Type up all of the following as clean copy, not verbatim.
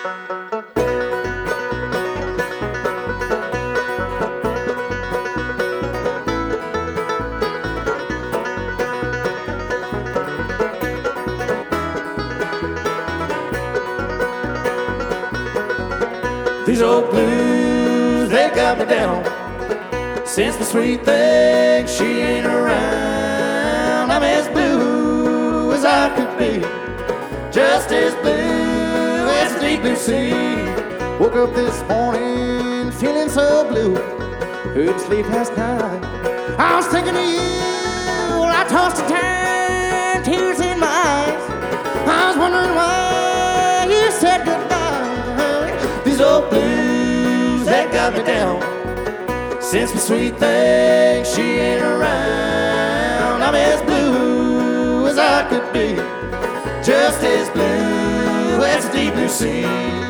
These old blues, they got me down. Since the sweet thing, she ain't around. I'm as blue as I could be, just as blue as the deep blue sea. Woke up this morning feeling so blue, couldn't sleep last night. I was thinking of you, I tossed and turned, tears in my eyes. I was wondering why you said goodbye. These old blues, they got me down. Since the sweet thing, she ain't around. I'm as blue as I could be, just as blue as the deep blue sea.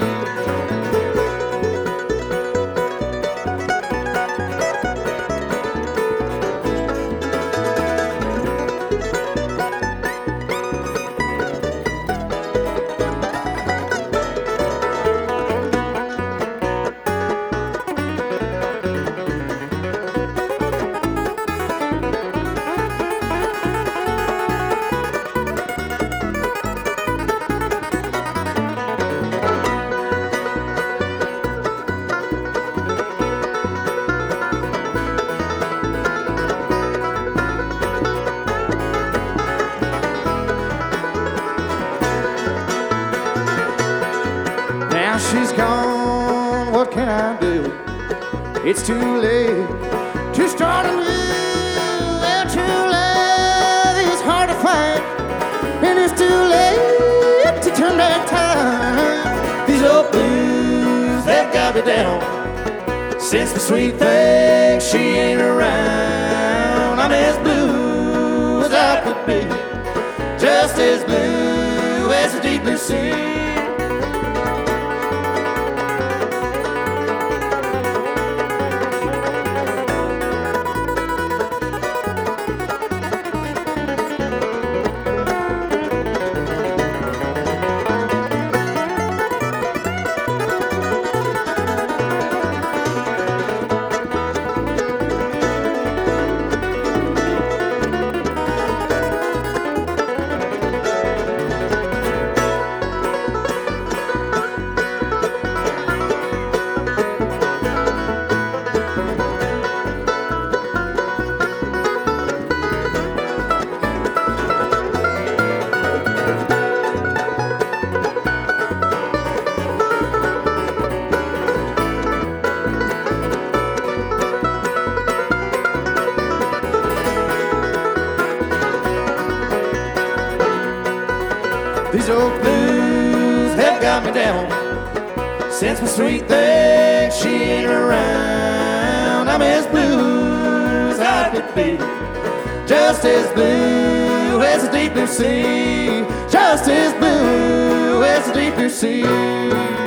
Now she's gone, what can I do? It's too late to start anew. Well, true love is hard to find, and it's too late to turn back time. These old blues, they've got me down. Since the sweet thing, she ain't around. I'm as blue as I could be, just as blue as the deep blue sea. These old blues have got me down. Since my sweet thing, she ain't around. I'm as blue as I could be, just as blue as the deep blue sea, just as blue as the deep blue sea.